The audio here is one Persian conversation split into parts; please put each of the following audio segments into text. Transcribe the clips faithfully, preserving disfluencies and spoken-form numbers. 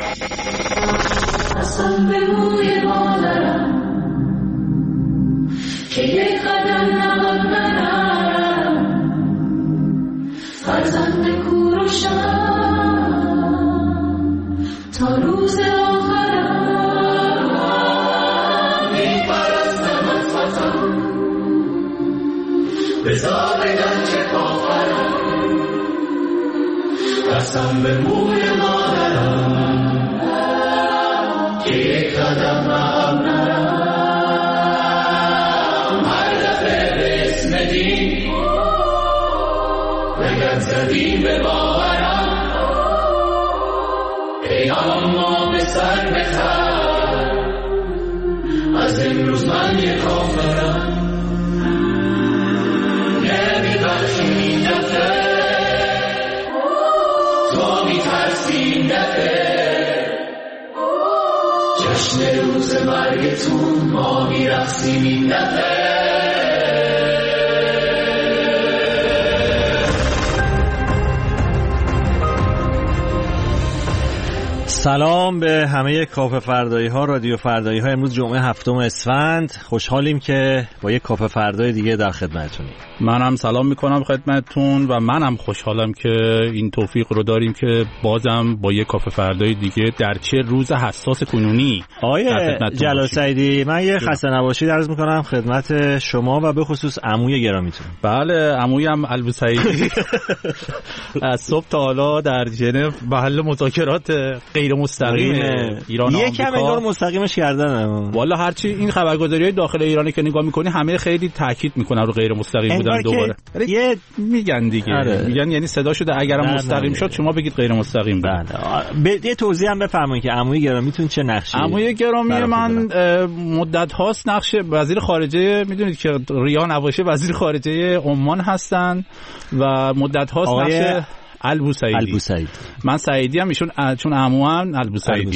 قسم به موی مادرم که یک قدم نقب نرم، فرزند کوروشم تا روز آخرم. میپرستم از وطن بذار بگم که کافرم، قسم به موی مادرم که یک قدم نقب نرم. هر دفعه به اسم دین بگم زدیم به باورم، ای اما به سر بخر از امروز من یک کافرم. نمیبخشیم این دفعه، تو میترسی این دفعه، جشن روز مرگتون ما میرقصیم این دفعه. سلام به همه کافه فردایی ها، رادیو فردایی ها. امروز جمعه هفتم اسفند، خوشحالیم که با یک کافه فردای دیگه در خدمتتونیم. منم سلام میکنم خدمتتون و منم خوشحالم که این توفیق رو داریم که بازم با یک کافه فردای دیگه در چه روز حساس کنونی. آیه جلال سعیدی، من یه خسته نباشید عرض میکنم خدمت شما و به خصوص عموی گرامیتون. بله، عمویم البوسعیدی از صبح تا حالا در ژنو محل مذاکرات غیر مستقیم ایران و آمریکا. یکم انگار مستقیمش کردن. والا هرچی این خبرگزاری‌های داخل ایرانی که نگاه می‌کنی همه خیلی تاکید می‌کنن رو غیر مستقیم بودن. دوباره یه میگن دیگه آره. میگن یعنی صدا شده اگرم مستقیم شد شما بگید غیر مستقیم بود. به یه توضیح هم بفرمایید که عموی گرامیتون چه نقشی؟ عموی گرامی من مدت هاست نقش وزیر خارجه، میدونید که ریا نباشه وزیر خارجه عمان هستن و مدت هاست نقش البوسعیدی. البوسعید. من سعیدی هم، ایشون چون عموام البوسعیدی.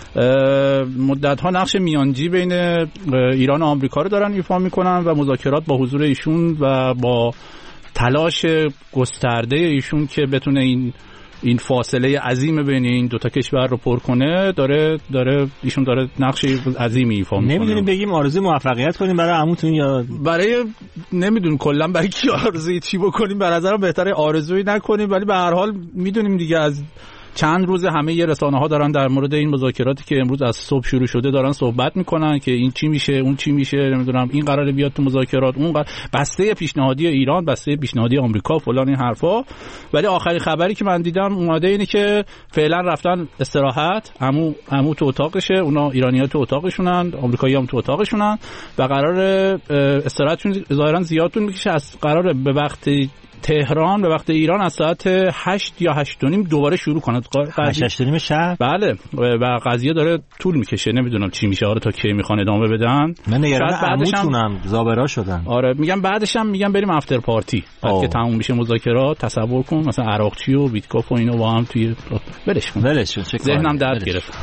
مدت ها نقش میانجی بین ایران و آمریکا رو دارن ایفا میکنن و مذاکرات با حضور ایشون و با تلاش گسترده ایشون که بتونه این این فاصله عظیم بین این دو تا کشور رو پر کنه داره داره ایشون داره نقش عظیمی ایفا میکنه. نمیدونیم بگیم آرزوی موفقیت کنیم برای عموتون یا برای نمیدونم کلا برای کی آرزوی چی بکنیم؟ به نظرم بهتره آرزویی نکنیم، ولی به هر حال میدونیم دیگه از چند روز همه ی رسانه‌ها دارن در مورد این مذاکراتی که امروز از صبح شروع شده دارن صحبت میکنن که این چی میشه اون چی میشه، نمیدونم این قراره بیاد تو مذاکرات، اون قرار بسته پیشنهادی ایران، بسته پیشنهادی آمریکا، فلان این حرفا. ولی آخرین خبری که من دیدم اومده اینه که فعلا رفتن استراحت، عمو عمو تو اتاقشه، اونا ایرانی‌ها تو اتاقشونن، آمریکایی‌ها هم تو اتاقشونن و قرار استراحتشون ظاهرا زیادتون میکشه. از قراره به وقت تهران به وقت ایران از ساعت هشت یا هشت و نیم دوباره شروع کنه. هشت و نیم شب؟ بله، و قضیه داره طول میکشه، نمیدونم چی میشه، آره تا کی میخوان ادامه بدن. من نگران عموتونم زابرا شدن. آره میگم بعدش هم میگم بریم افتر پارتی بعد که تموم میشه مذاکرات. تصور کن مثلا عراقچی و بیتکاف و اینو با هم توی ولش کن ولش کن، ذهنم درد گرفت.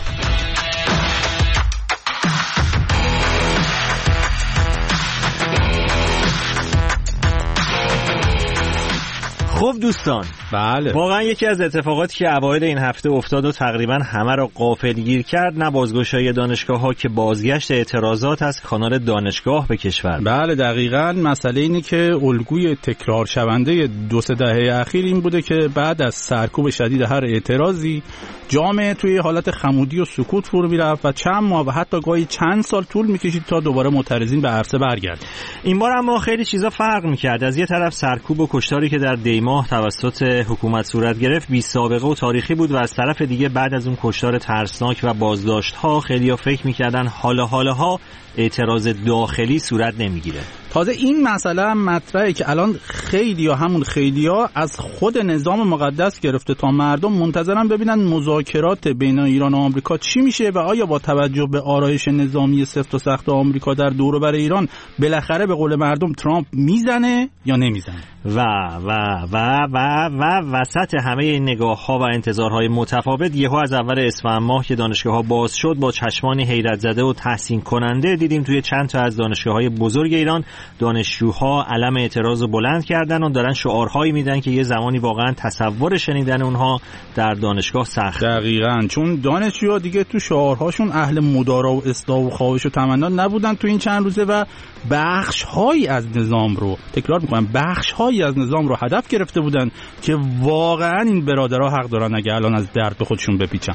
خب دوستان، بله واقعا یکی از اتفاقاتی که اوایل این هفته افتاد و تقریبا همه را غافلگیر کرد، نه بازگشایی دانشگاه‌ها که بازگشت اعتراضات از کانال دانشگاه به کشور. بله دقیقاً، مسئله اینه که الگوی تکرار شونده دو سه دهه اخیر این بوده که بعد از سرکوب شدید هر اعتراضی جامعه توی حالت خمودی و سکوت فرو میرفت و چند ماه و حتی گاهی چند سال طول میکشید تا دوباره معترضین به عرصه برگردند. این بار اما خیلی چیزا فرق میکرد. از یه طرف سرکوب و کشتاری که در دیماه توسط حکومت صورت گرفت بی سابقه و تاریخی بود و از طرف دیگه بعد از اون کشتار ترسناک و بازداشت‌ها خیلی‌ها فکر می‌کردن حالا حالاها اعتراض داخلی صورت نمیگیره. تازه این مسئله هم مطرحه که الان خیلی‌ها همون خیلی‌ها از خود نظام مقدس گرفته تا مردم منتظرن ببینن مذاکرات بین ایران و آمریکا چی میشه و آیا با توجه به آرایش نظامی سفت و سخت آمریکا در دور و بر ایران بالاخره به قول مردم ترامپ میزنه یا نمیزنه. و و و و و وسط همه این نگاه‌ها و انتظارهای متفاوت یهو از اول اسفند ماه که دانشگاه‌ها باز شد با چشمانی حیرت زده و تحسین کننده دیدیم توی چند تا از دانشگاه‌های بزرگ ایران دانشجوها علم اعتراض رو بلند کردن و دارن شعارهایی میدن که یه زمانی واقعا تصور شنیدن اونها در دانشگاه سخت. دقیقاً، چون دانشجوها دیگه تو شعارهاشون اهل مدارا و اصلاح و خواهش و تمنا نبودن تو این چند روزه و بخش‌هایی از نظام رو تکرار می‌کنم بخش‌هایی از نظام رو هدف گرفته بودن که واقعاً این برادرها حق دارن اگه الان از درد به خودشون بپیچن.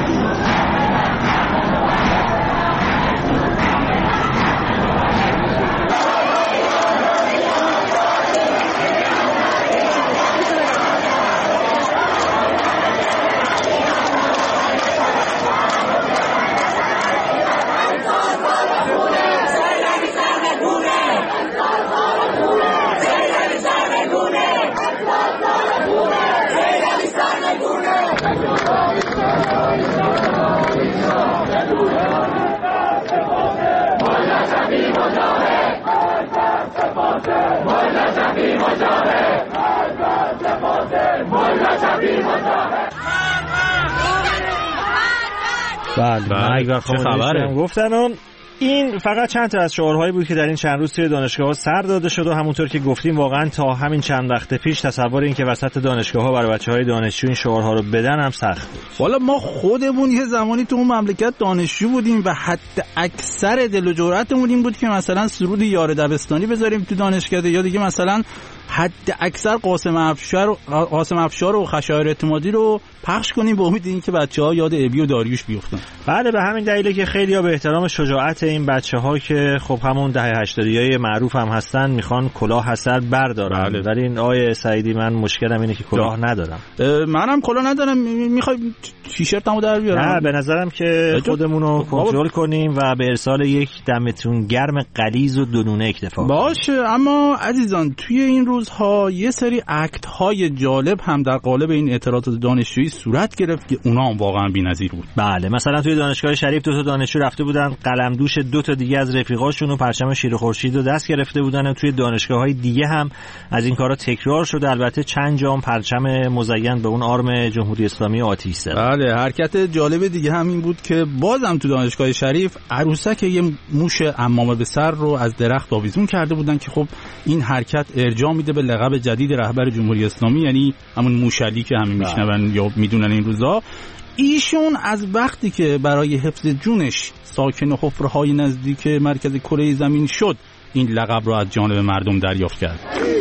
بله، چه خبره؟ گفتن این فقط چند تا از شعارهایی بود که در این چند روز توی دانشگاه‌ها سر داده شد و همونطور که گفتیم واقعا تا همین چند وقت پیش تصور این که وسط دانشگاه‌ها برای بچه‌های دانشجو این شعارها رو بدن هم سخت بود. والا ما خودمون یه زمانی تو اون مملکت دانشجو بودیم و حتی اکثر دل و جرأتمون این بود که مثلا سرود یار دبستانی بذاریم تو دانشگاه یا دیگه مثلا حد اکثر قاسم افشار و قاسم افشار و خشایار اعتمادی رو پخش کنیم به امید اینکه بچه‌ها یاد ابی و داریوش بیفتن. بله، به همین دلیله که خیلی‌ها به احترام شجاعت این بچه‌ها که خب همون دهه هشتادیای معروف هم هستن میخوان کلاه از سر بردارن. بله. ولی این آیه سعیدی من مشکلم اینه که کلاه ندارم. منم کلاه ندارم. میخوای تیشرتمو در بیارم؟ نه، به نظرم که خودمون رو کنترل کنیم و به ارسال یک دمتون گرم غلیظ و دونونه اکتفا باشه. اما عزیزان توی این روزها یه سری اکت های جالب هم در قالب این اعتراضات دانشجویی صورت گرفت که اونا هم واقعا بی‌نظیر بود. بله، مثلا توی دانشگاه شریف دو تا دانشجو رفته بودن قلمدوش دو تا دیگه از رفیقاشون و پرچم شیر خورشید رو دست گرفته بودن و توی دانشگاه‌های دیگه هم از این کارا تکرار شده. البته چند جام پرچم مزین به اون آرم جمهوری اسلامی آتش زد. بله، حرکت جالب دیگه هم این بود که بازم تو دانشگاه شریف عروسک یه موش عمامه به سر رو از درخت آویزون کرده بودن که خب این حرکت ارجاع میده به لقب جدید رهبر جمهوری اسلامی، یعنی همون موشلی که همین میشنون یا میدونن این روزا. ایشون از وقتی که برای حفظ جونش ساکن حفره‌های نزدیک مرکز کره زمین شد این لقب رو از جانب مردم دریافت کرد.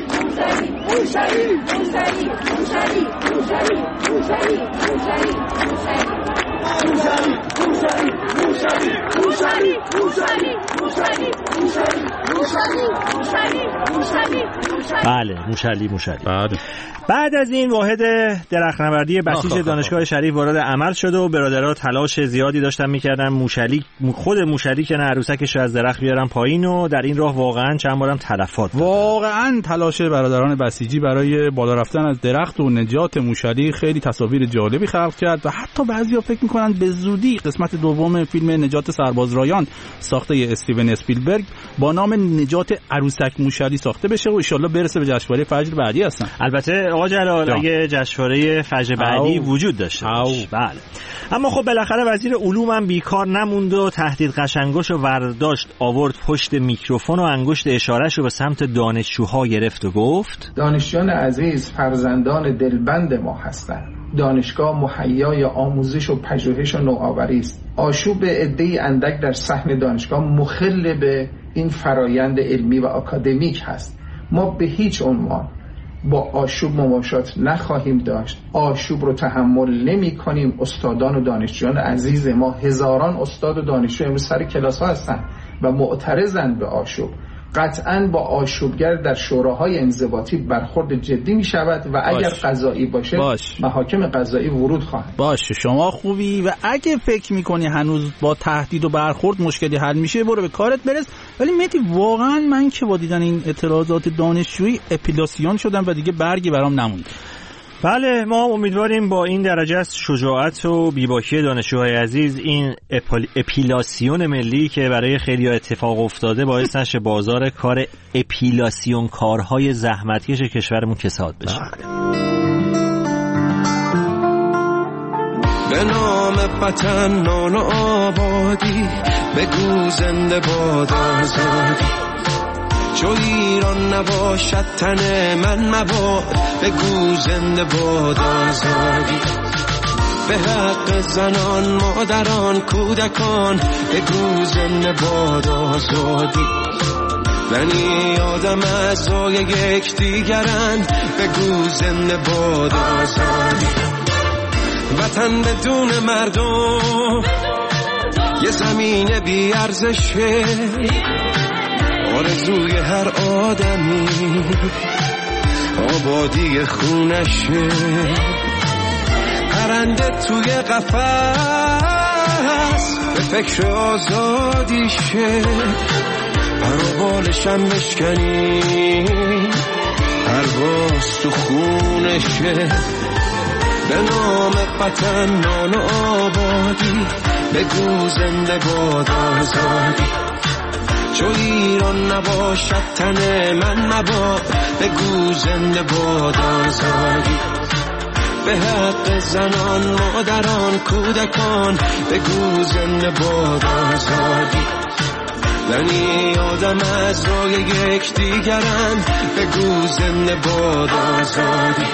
بله، موشلی موشلی. بله. بعد از این واحد درخت‌نوردی بسیج دانشگاه شریف وارد عمل شده و برادرها تلاش زیادی داشتن میکردن موشلی خود موشلی که نه عروسکش از درخت بیارن پایین و در این راه واقعا چند بارم تلفات داد. واقعا تلاش برادران بسیجی برای بالا رفتن از درخت و نجات موشلی خیلی تصاویر جالبی خلق کرد و حتی بعضیا فکر میکنن به زودی قسمت دوم فیلم نجات سرباز رایان ساخته استیون اسپیلبرگ با نام نجات عروسک موشلی ساخته بشه و ان شاءالله برسه به جشنواره فجر بعدی هستن. البته آقا جلال اگه جشنواره فجر بعدی وجود داشته باشه. بله. اما خب بالاخره وزیر علوم هم بیکار نموند و تهدید قشنگش رو ورداشت آورد پشت میکروفون و انگشت اشارهش رو به سمت دانشجوها گرفت و گفت: دانشجویان عزیز فرزندان دلبند ما هستند. دانشگاه مهیای آموزش و پژوهش و نوآوری است. آشوب عده‌ای اندک در صحن دانشگاه مخل به این فرایند علمی و آکادمیک هست. ما به هیچ عنوان با آشوب مماشات نخواهیم داشت. آشوب رو تحمل نمی کنیم. استادان و دانشجویان عزیز ما هزاران استاد و دانشجو امروز سر کلاس ها هستن و معترضند به آشوب. قطعاً با آشوبگر در شوراهای انضباطی برخورد جدی می شود و اگر قضایی باشه باش. محاکم قضایی ورود خواهند. باشه، شما خوبی و اگه فکر میکنی هنوز با تهدید و برخورد مشکلی حل میشه برو به کارت برس. ولی مهدی واقعاً من که با دیدن این اعتراضات دانشجویی اپیلاسیون شدم و دیگه برگی برام نموند. بله، ما امیدواریم با این درجه از شجاعت و بیباکی دانشجوهای عزیز این اپال... اپیلاسیون ملی که برای خیلی اتفاق افتاده باعث نشه بازار کار اپیلاسیون کارهای زحمتکش کشورمون کساد بشه. به نام وطن نان و آبادی، بگو زنده باد آزادی. چو ایران نباشد تن من مباد، بگو زنده باد آزادی. به حق زنان مادران کودکان، بگو زنده باد آزادی. بنی آدم اعضای یکدیگرند، بگو زنده باد آزادی. وطن بدون مردم یه زمین بی ارزشه، آرزوی هر آدمی آبادی خونشه. پرنده توی قفس به فکر آزادیشه، پر و بالشم بشکنی پرواز تو خونشه. به نام وطن نان و آبادی، بگو زنده باد آزادی. چو ایران نباشد تن من مباد، بگو زنده باد آزادی. به حق زنان مادران کودکان، بگو زنده باد آزادی. بنی آدم اعضای یکدیگرند، بگو زنده باد آزادی.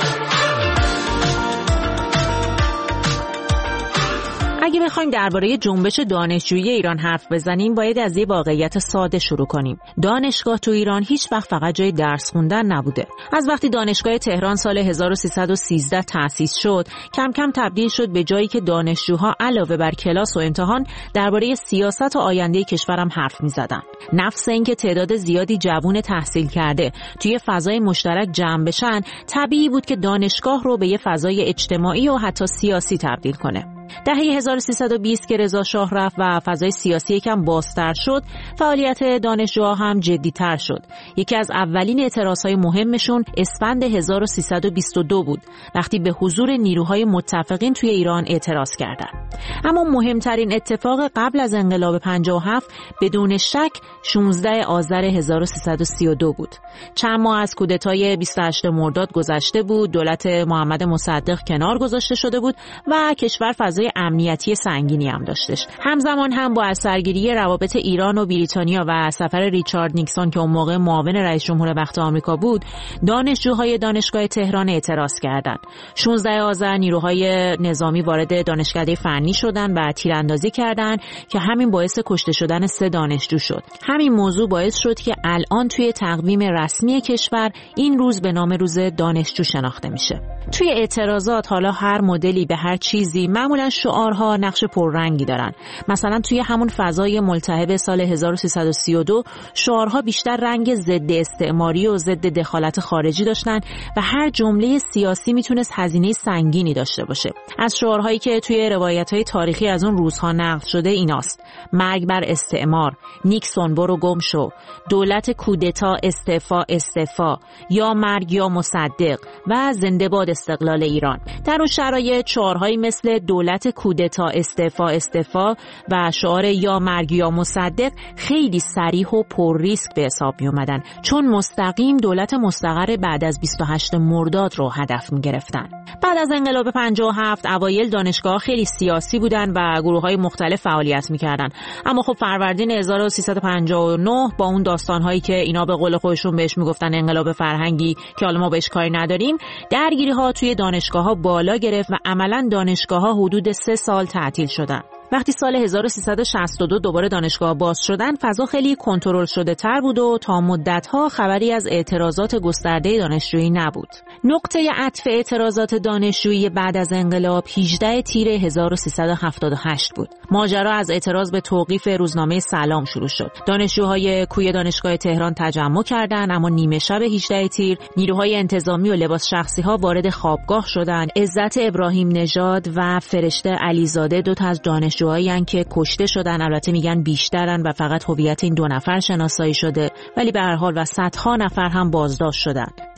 اگه بخوایم درباره جنبش دانشجویی ایران حرف بزنیم، باید از یه واقعیت ساده شروع کنیم. دانشگاه تو ایران هیچ وقت فقط جای درس خوندن نبوده. از وقتی دانشگاه تهران سال هزار و سیصد و سیزده تأسیس شد، کم کم تبدیل شد به جایی که دانشجوها علاوه بر کلاس و امتحان درباره سیاست و آینده کشورم حرف می‌زدن. نفس اینکه تعداد زیادی جوان تحصیل کرده توی فضای مشترک جمع بشن، طبیعی بود که دانشگاه رو به یه فضای اجتماعی و حتی سیاسی تبدیل کنه. دهه هزار و سیصد و بیست که رضا شاه رفت و فضای سیاسی یکم بازتر شد، فعالیت دانشجوها هم جدی‌تر شد. یکی از اولین اعتراضهای مهمشون اسفند هزار و سیصد و بیست و دو بود، وقتی به حضور نیروهای متفقین توی ایران اعتراض کردند. اما مهمترین اتفاق قبل از انقلاب پنجاه و هفت بدون شک شانزده آذر هزار و سیصد و سی و دو بود. چند ماه از کودتای بیست و هشتم مرداد گذشته بود، دولت محمد مصدق کنار گذاشته شده بود و کشور فضای امنیتی سنگینی هم داشتش. همزمان هم با اثرگیری روابط ایران و بریتانیا و سفر ریچارد نیکسون که اون موقع معاون رئیس جمهور وقت آمریکا بود، دانشجوهای دانشگاه تهران اعتراض کردند. شانزده آذر نیروهای نظامی وارد دانشکده فنی شدند و تیراندازی کردند که همین باعث کشته شدن سه دانشجو شد. همین موضوع باعث شد که الان توی تقویم رسمی کشور این روز به نام روز دانشجو شناخته میشه. توی اعتراضات حالا هر مدلی به هر چیزی معمولا شعارها نقش پررنگی دارن. مثلا توی همون فضای ملتهب سال هزار و سیصد و سی و دو شعارها بیشتر رنگ ضد استعماری و ضد دخالت خارجی داشتن و هر جمله سیاسی میتونست هزینه سنگینی داشته باشه. از شعارهایی که توی روایت‌های تاریخی از اون روزها نقل شده ایناست: مرگ بر استعمار، نیکسون برو گم شو، دولت کودتا استعفا استعفا، یا مرگ یا مصدق و زنده باد استقلال ایران. در اون شرایط شعارهایی مثل دولت کودتا استعفا استعفا و شعار یا مرگ یا مصدق خیلی صریح و پر ریسک به حساب می اومدن، چون مستقیم دولت مستقر بعد از بیست و هشتم مرداد رو هدف می گرفتن. بعد از انقلاب پنجاه و هفت اوایل دانشگاه خیلی سیاسی بودن و گروه‌های مختلف فعالیت می‌کردن، اما خب فروردین هزار و سیصد و پنجاه و نه با اون داستان‌هایی که اینا به قول خودشون بهش میگفتن انقلاب فرهنگی که حالا ما بهش کاری نداریم، درگیری‌ها توی دانشگاه‌ها بالا گرفت و عملاً دانشگاه‌ها حدود سه سال تعطیل شدن. وقتی سال هزار و سیصد و شصت و دو دوباره دانشگاه باز شدن، فضا خیلی کنترل شده تر بود و تا مدت‌ها خبری از اعتراضات گسترده دانشجویی نبود. نقطه عطف اعتراضات دانشجویی بعد از انقلاب هجدهم تیر هزار و سیصد و هفتاد و هشت بود. ماجرا از اعتراض به توقیف روزنامه سلام شروع شد. دانشجوهای کوی دانشگاه تهران تجمع کردند، اما نیمه شب هجدهم تیر نیروهای انتظامی و لباس شخصی‌ها وارد خوابگاه شدند. عزت ابراهیم نژاد و فرشته علیزاده دو تا از دانشجوهایی ان که کشته شدن، البته میگن بیشترن و فقط هویت این دو نفر شناسایی شده، ولی به هر حال و صدها نفر هم بازداشت شدند.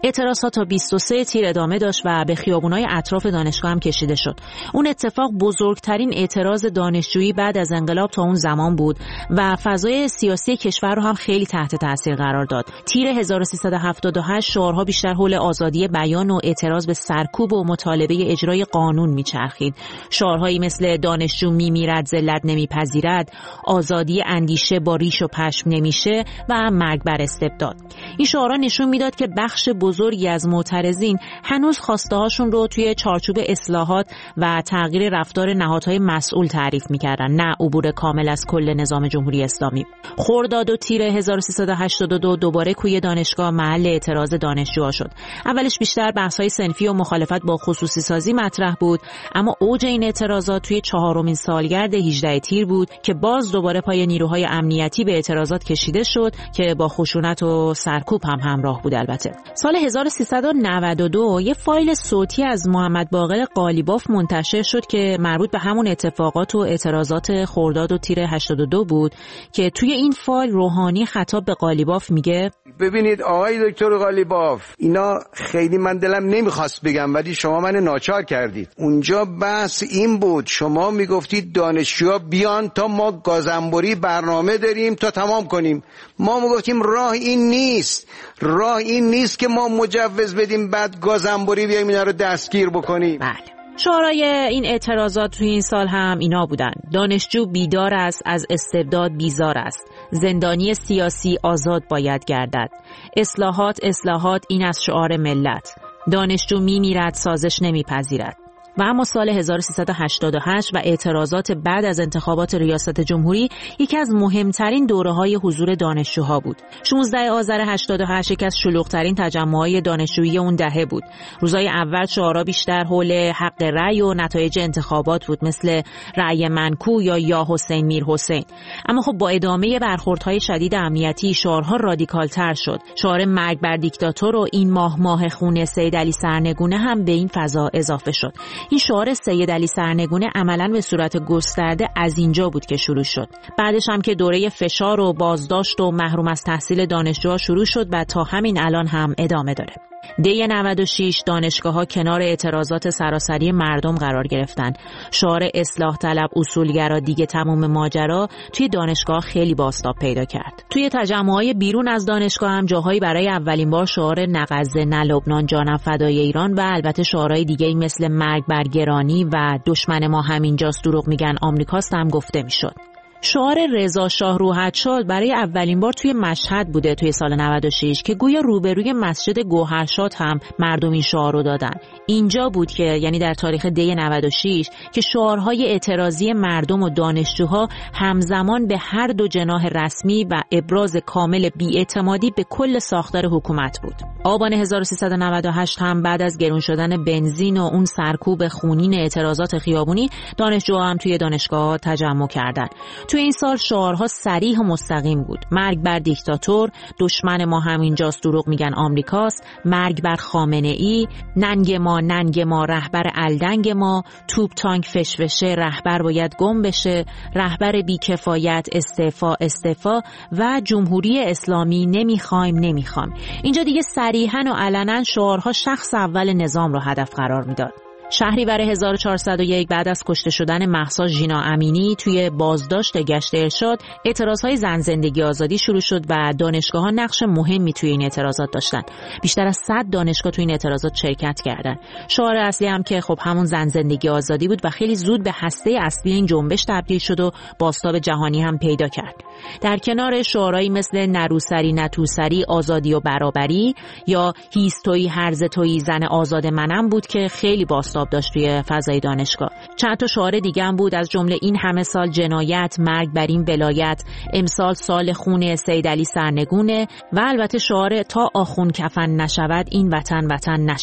اعتراضها تا بیست و سه تیر ادامه داشت و به خیابون‌های اطراف دانشگاه هم کشیده شد. اون اتفاق بزرگترین اعتراض دانشجویی بعد از انقلاب تا اون زمان بود و فضای سیاسی کشور رو هم خیلی تحت تاثیر قرار داد. تیر هزار و سیصد و هفتاد و هشت شعارها بیشتر حول آزادی بیان و اعتراض به سرکوب و مطالبه اجرای قانون میچرخید. شعارهایی مثل دانشجو میمیرد ذلت نمیپذیرد، آزادی اندیشه با ریش و پشم نمیشه و مرگ بر استبداد. این شعارها نشون میداد که بخش بزرگی از معترضین هنوز خواسته هاشون رو توی چارچوب اصلاحات و تغییر رفتار نهادهای مسئول تعریف میکردن، نه عبور کامل از کل نظام جمهوری اسلامی. خرداد و تیر هزار و سیصد و هشتاد و دو دوباره کوی دانشگاه محل اعتراض دانشجوها شد. اولش بیشتر بحث‌های صنفی و مخالفت با خصوصی سازی مطرح بود، اما اوج این اعتراضات توی چهارمین سالگرد هجده تیر بود که باز دوباره پای نیروهای امنیتی به اعتراضات کشیده شد که با خشونت و سرکوب هم همراه بود. البته سال هزار و سیصد و نود و دو یه فایل صوتی از محمد باقر قالیباف منتشر شد که مربوط به همون اتفاقات و اعتراضات خرداد و تیر هشتاد و دو بود که توی این فایل روحانی خطاب به قالیباف میگه: ببینید آقای دکتر قالیباف، اینا خیلی من دلم نمیخواست بگم ولی شما من ناچار کردید. اونجا بحث این بود، شما میگفتید دانشجوها بیان تا ما گازنبوری برنامه داریم تا تمام کنیم. ما میگفتیم راه این نیست، راه این نیست که ما مجوز بدیم بعد گازنبوری بیایم اینا رو دستگیر بکنیم. بله. شعارهای این اعتراضات توی این سال هم اینا بودن: دانشجو بیدار است، از استبداد بیزار است، زندانی سیاسی آزاد باید گردد، اصلاحات اصلاحات این از شعار ملت، دانشجو میمیرد سازش نمیپذیرد. و اما سال هزار و سیصد و هشتاد و هشت و اعتراضات بعد از انتخابات ریاست جمهوری یکی از مهمترین دوره‌های حضور دانشجوها بود. شانزده آذر هشتاد و هشت یکی از شلوغ‌ترین تجمع‌های دانشجویی اون دهه بود. روزهای اول شعارها بیشتر حول حق رأی و نتایج انتخابات بود، مثل رأی منکو یا یا حسین میر حسین. اما خب با ادامه برخوردهای شدید امنیتی شعارها رادیکال‌تر شد. شعار مرگ بر دیکتاتور و این ماه ماه خون سید علی سرنگونه هم به این فضا اضافه شد. این شعار سید علی سرنگونه عملاً به صورت گسترده از اینجا بود که شروع شد. بعدش هم که دوره فشار و بازداشت و محروم از تحصیل دانشجوها شروع شد و تا همین الان هم ادامه داره. دی نود و شش دانشگاه‌ها کنار اعتراضات سراسری مردم قرار گرفتن. شعار اصلاح طلب اصولگرا دیگه تمام ماجرا توی دانشگاه خیلی بازتاب پیدا کرد. توی تجمع‌های بیرون از دانشگاه هم جاهایی برای اولین بار شعار نه غزه نه لبنان جانم فدای ایران و البته شعارهای دیگه‌ای مثل مرگ بر گرانی و دشمن ما همینجاست دروغ میگن آمریکاست هم گفته میشد. شعار رضا شاه روحت شاد برای اولین بار توی مشهد بوده توی سال نود و شش که گویا روبروی مسجد گوهرشاد هم مردم این شعار رو دادن. اینجا بود که یعنی در تاریخ دی نود و شش که شعارهای اعتراضی مردم و دانشجوها همزمان به هر دو جناح رسمی و ابراز کامل بی‌اعتمادی به کل ساختار حکومت بود. آبان هزار و سیصد و نود و هشت هم بعد از گرون شدن بنزین و اون سرکوب خونین اعتراضات خیابونی دانشجوها هم توی دانشگاه تجمع کردن. توی این سال شعارها صریح و مستقیم بود: مرگ بر دیکتاتور، دشمن ما همینجاست دروغ میگن آمریکاست، مرگ بر خامنه ای، ننگ ما ننگ ما رهبر الدنگ ما، توپ تانک فشفشه رهبر باید گم بشه، رهبر بیکفایت استعفا استعفا و جمهوری اسلامی نمیخوایم نمیخوایم. اینجا دیگه صریحاً و علنا شعارها شخص اول نظام رو هدف قرار میداد. شهریور هزار و چهارصد و یک بعد از کشته شدن مهسا ژینا امینی توی بازداشت گشت ارشاد اعتراضهای زن زندگی آزادی شروع شد و دانشگاه‌ها نقش مهمی توی این اعتراضات داشتن. بیشتر از صد دانشگاه توی این اعتراضات شرکت کردن. شعار اصلی هم که خب همون زن زندگی آزادی بود و خیلی زود به هسته اصلی این جنبش تبدیل شد و بازتاب جهانی هم پیدا کرد. در کنار شعارهایی مثل نروسری نتوسری آزادی و برابری یا هیستویی هرز تویی زن آزاد منم بود که خیلی بازتاب داشت توی فضای دانشگاه. چند تا شعار دیگه هم بود، از جمله این همه سال جنایت، مرگ بر این ولایت، امسال سال خون سید علی سرنگونه و البته شعار تا آخون کفن نشود این وطن وطن نشود.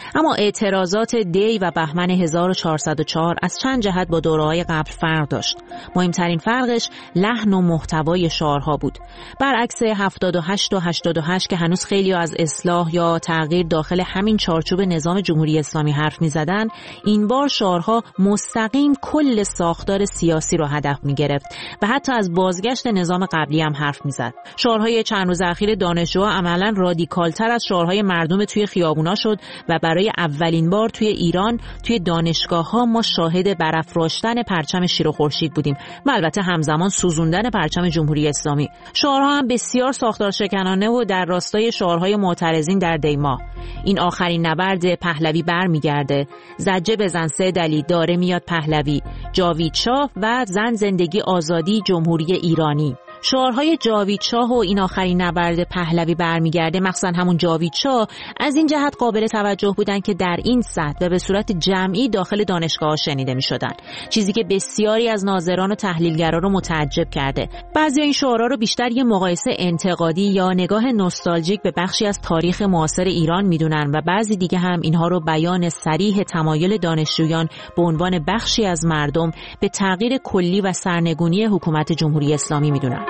اما اعتراضات دی و بهمن هزار و چهارصد و چهار از چند جهت با دوره‌های قبل فرق داشت. مهمترین فرقش لحن و محتوای شعارها بود. برعکس هفتاد و هشت و هشتاد و هشت که هنوز خیلی از اصلاح یا تغییر داخل همین چارچوب نظام جمهوری اسلامی حرف می‌زدن، این بار شعارها مستقیم کل ساختار سیاسی رو هدف می‌گرفت و حتی از بازگشت نظام قبلی هم حرف می‌زد. شعارهای چند روز اخیر دانشجوها عملاً رادیکال‌تر از شعارهای مردم توی خیابونا شد و برای اولین بار توی ایران توی دانشگاه‌ها ما شاهد برافراشتن پرچم شیر و خورشید بودیم و البته همزمان سوزوندن پرچم جمهوری اسلامی. شعارها هم بسیار ساختار شکنانه و در راستای شعارهای معترضین در دیما. این آخرین نبرد پهلوی برمیگرده، زجه بزن سه دلی داره میاد پهلوی، جاوید شاه و زن زندگی آزادی جمهوری ایرانی. شعارهای جاوید شاه و این آخرین نبرد پهلوی برمیگرده، مخصوصا همون جاوید شاه، از این جهت قابل توجه بودن که در این سطح و به صورت جمعی داخل دانشگاه شنیده می شدن، چیزی که بسیاری از ناظران و تحلیلگران رو متعجب کرده. بعضی این شعارها رو بیشتر یه مقایسه انتقادی یا نگاه نوستالژیک به بخشی از تاریخ معاصر ایران میدونن و بعضی دیگه هم اینها رو بیان صریح تمایل دانشجویان به عنوان بخشی از مردم به تغییر کلی و سرنگونی حکومت جمهوری اسلامی میدونن.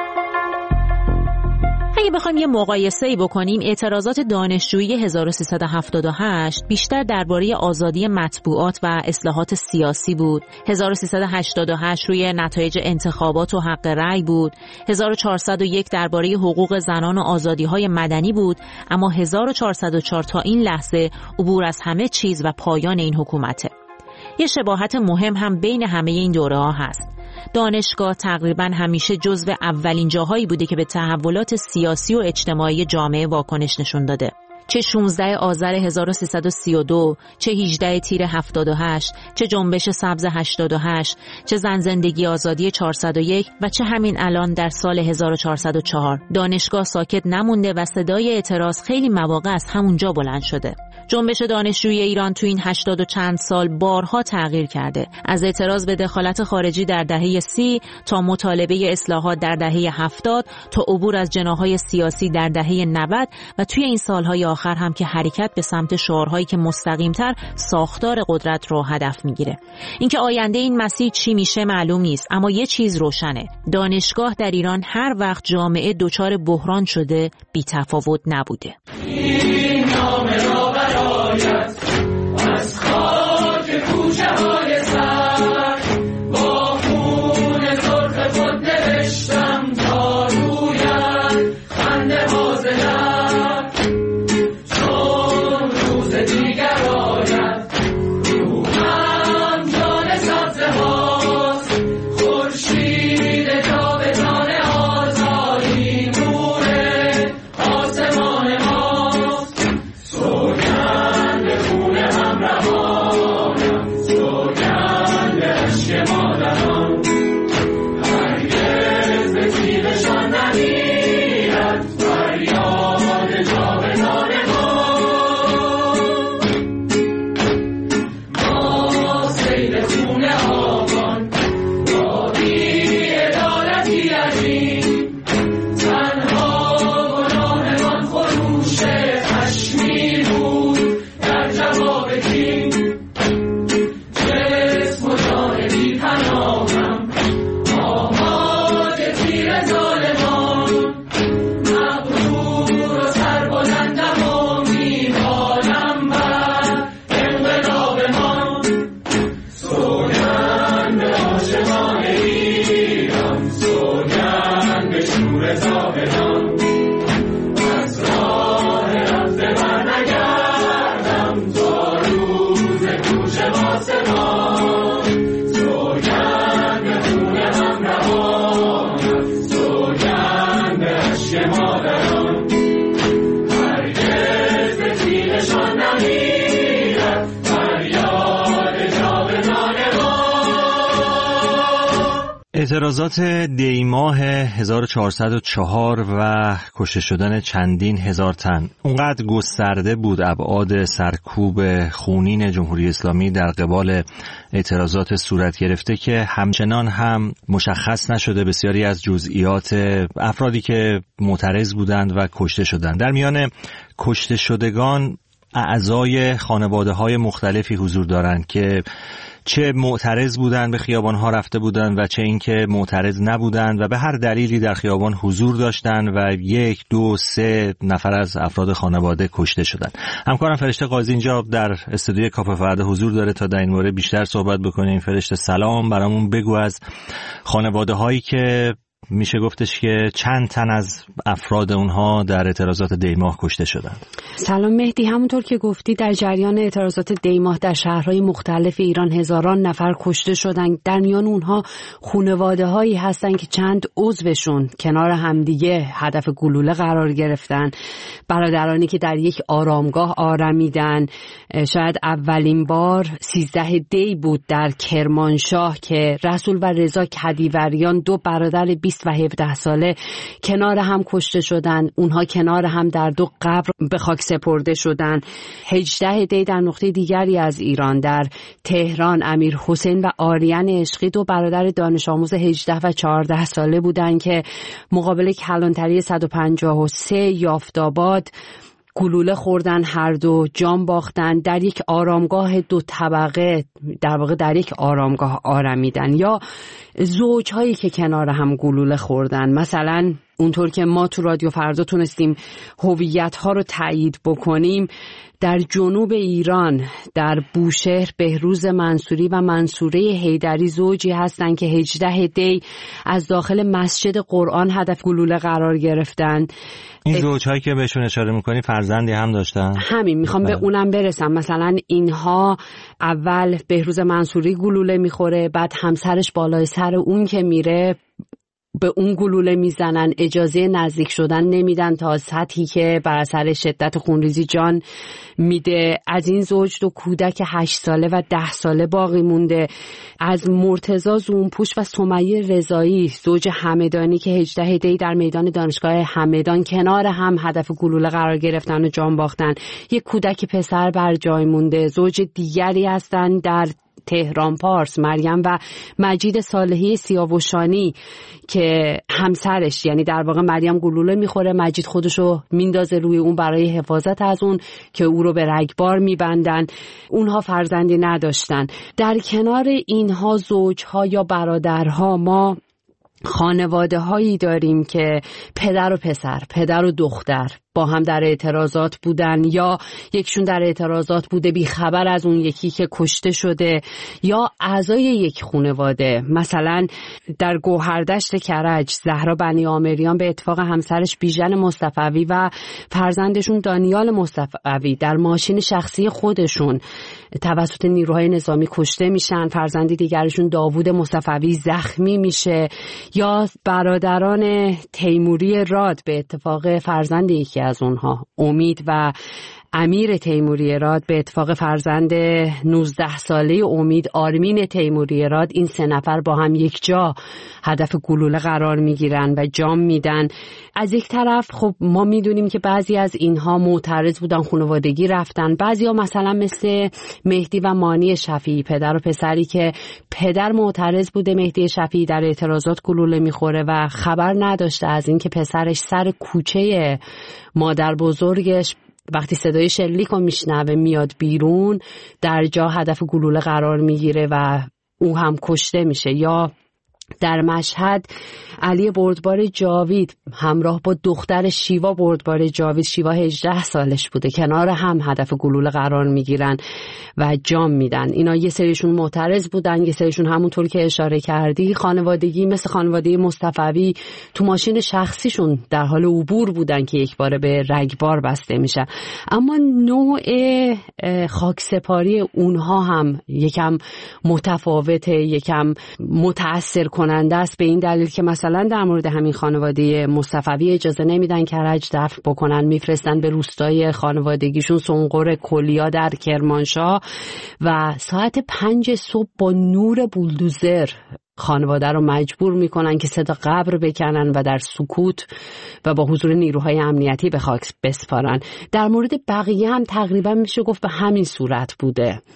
اگه بخوایم یه مقایسه‌ای بکنیم، اعتراضات دانشجویی هزار و سیصد و هفتاد و هشت بیشتر درباره آزادی مطبوعات و اصلاحات سیاسی بود. هزار و سیصد و هشتاد و هشت روی نتایج انتخابات و حق رأی بود. هزار و چهارصد و یک درباره حقوق زنان و آزادی‌های مدنی بود. اما هزار و چهارصد و چهار تا این لحظه عبور از همه چیز و پایان این حکومته. یه شباهت مهم هم بین همه این دوره‌ها هست. دانشگاه تقریباً همیشه جزو اولین جاهایی بوده که به تحولات سیاسی و اجتماعی جامعه واکنش نشون داده. چه شانزده آذر هزار و سیصد و سی و دو، چه هجده تیر هفتاد و هشت، چه جنبش سبز هشتاد و هشت، چه زن زندگی آزادی چهارصد و یک و چه همین الان در سال هزار و چهارصد و چهار، دانشگاه ساکت نمونده و صدای اعتراض خیلی مواقع از همونجا بلند شده. جنبش دانشجویی ایران تو این هشتاد و چند سال بارها تغییر کرده، از اعتراض به دخالت خارجی در دهه سی تا مطالبه اصلاحات در دهه هفتاد تا عبور از جناح‌های سیاسی در دهه نود و توی این سالهای آخر هم که حرکت به سمت شعارهایی که مستقیم‌تر ساختار قدرت رو هدف میگیره. اینکه آینده این مسیر چی میشه معلوم نیست، اما یه چیز روشنه: دانشگاه در ایران هر وقت جامعه دچار بحران شده بی‌تفاوت نبوده. این نامه را برایت از خاک کوچه های سر با خون سرخ خود نوشتم تا رویت خنده باز لب، چون روز دیگر آید روحم جان سبزه هاست، خورشید جاودان آزادی نور آسمان ماست. سوگند خون همراهانم، سوگند عشق مادران، هرگز به تیغشان نمیرد فریاد جاودان ما. ما سیل خون آبان با بی‌عدالتی عظیم، تنها گناهمان خروش خشمی بود در جواب کین. جسم و جان بی پناهم آماده تیر ظالمان، مغرور و سربلندم و میوالم بر انقلابمان. سوگند به عاشقان ایران، سوگند به شور زاهدان، از راه رفته برنگردم تا روز کوچه آسمان. سوگند به خون همراهانم، سوگند به عشق مادران، هرگز به تیغشان نمیرد فریاد جاودان ما. اعتراضات دیماه هزار و چهارصد و چهار و کشته شدن چندین هزار تن اونقدر گسترده بود ابعاد سرکوب خونین جمهوری اسلامی در قبال اعتراضات صورت گرفته که همچنان هم مشخص نشده بسیاری از جزئیات افرادی که معترض بودند و کشته شدند. در میان کشته شدگان اعضای خانواده های مختلفی حضور دارند که چه معترض بودن به خیابان ها رفته بودن و چه اینکه معترض نبودن و به هر دلیلی در خیابان حضور داشتن و یک دو سه نفر از افراد خانواده کشته شدن. همکارم فرشته قاضی اینجا در استودیوی کافه فردا حضور داره تا در این مورد بیشتر صحبت بکنیم. فرشته سلام، برامون بگو از خانواده هایی که میشه گفتش که چند تن از افراد اونها در اعتراضات دیماه کشته شدن. سلام مهدی، همونطور که گفتی در جریان اعتراضات دیماه در شهرهای مختلف ایران هزاران نفر کشته شدن. در میان اونها خانواده هایی هستن که چند عضوشون کنار همدیگه هدف گلوله قرار گرفتن، برادرانی که در یک آرامگاه آرمیدن. شاید اولین بار سیزده دی بود در کرمانشاه که رسول و رضا کدیوریان، دو برادر بیست و هفده ساله کنار هم کشته شدن. اونها کنار هم در دو قبر به خاک سپرده شدن. هجده دی در نقطه دیگری از ایران در تهران امیر حسین و آریان عشقی، دو برادر دانش آموز هجده و چهارده ساله بودن که مقابل کلانتری صد و پنجاه و سه یافت‌آباد گلوله خوردن، هر دو جان باختن. در یک آرامگاه دو طبقه، در واقع در یک آرامگاه آرمیدن. یا زوجهایی که کنار هم گلوله خوردن. مثلا اونطور که ما تو رادیو فردا تونستیم هویت‌ها رو تایید بکنیم، در جنوب ایران در بوشهر بهروز منصوری و منصوره حیدری زوجی هستند که هجده دی از داخل مسجد قرآن هدف گلوله قرار گرفتن. این زوجهایی که بهشون اشاره میکنی فرزندی هم داشتن؟ همین میخوام به اونم برسم. مثلا اینها اول بهروز منصوری گلوله میخوره، بعد همسرش بالای سر اون که میره به اون گلوله میزنن، اجازه نزدیک شدن نمیدن تا سطحی که بر اثر شدت خونریزی جان میده. از این زوج دو کودک هشت ساله و ده ساله باقی مونده. از مرتضی زونپوش و سمیه رضایی زوج همدانی که هجده دی در میدان دانشگاه همدان کنار هم هدف گلوله قرار گرفتن و جان باختن. یک کودک پسر بر جای مونده. زوج دیگری هستن در تهران پارس، مریم و مجید صالحی سیاوشانی که همسرش، یعنی در واقع مریم گلوله میخوره، مجید خودشو میندازه روی اون برای حفاظت از اون که او رو به رگبار میبندن. اونها فرزندی نداشتن. در کنار اینها زوجها یا برادرها ما خانواده هایی داریم که پدر و پسر، پدر و دختر با هم در اعتراضات بودن، یا یکشون در اعتراضات بوده بی خبر از اون یکی که کشته شده، یا اعضای یک خانواده. مثلا در گوهردشت کرج زهرا بنی آمریان به اتفاق همسرش بیژن مصطفوی و فرزندشون دانیال مصطفوی در ماشین شخصی خودشون توسط نیروهای نظامی کشته میشن. فرزندی دیگرشون داوود مصطفوی زخمی میشه. یا برادران تیموری راد به اتفاق فرزند یکی از اونها، امید و امیر تیموری راد، به اتفاق فرزند نوزده ساله امید آرمین تیموری راد، این سه نفر با هم یک جا هدف گلوله قرار میگیرن و جام میدن. از یک طرف خب ما میدونیم که بعضی از اینها معترض بودن، خانوادگی رفتن. بعضی ها مثلا مثل مهدی و مانی شفیعی، پدر و پسری که پدر معترض بوده مهدی شفیعی در اعتراضات گلوله میخوره و خبر نداشته از این که پسرش سر کوچه مادر بزرگش وقتی صدای شلیک رو میشنوه میاد بیرون، در جا هدف گلوله قرار میگیره و او هم کشته میشه. یا در مشهد علی بردبار جاوید همراه با دختر شیوا بردبار جاوید، شیوا هجده سالش بوده، کنار هم هدف گلوله قرار میگیرن و جام میدن. اینا یه سریشون معترض بودن، یه سریشون همونطور که اشاره کردی خانوادگی مثل خانواده مصطفوی تو ماشین شخصیشون در حال عبور بودن که یک بار به رگبار بسته میشه. اما نوع خاکسپاری اونها هم یکم متفاوته، یکم متأثر کننده است، به این دلیل که مثلا در مورد همین خانواده مصطفوی اجازه نمیدن کرج دفن بکنن، میفرستن به روستای خانوادگیشون سنقر کلیا در کرمانشاه و ساعت پنج صبح با نور بولدوزر خانواده رو مجبور میکنن که صدا قبر بکنن و در سکوت و با حضور نیروهای امنیتی به خاک بسپارن. در مورد بقیه هم تقریبا میشه گفت به همین صورت بوده.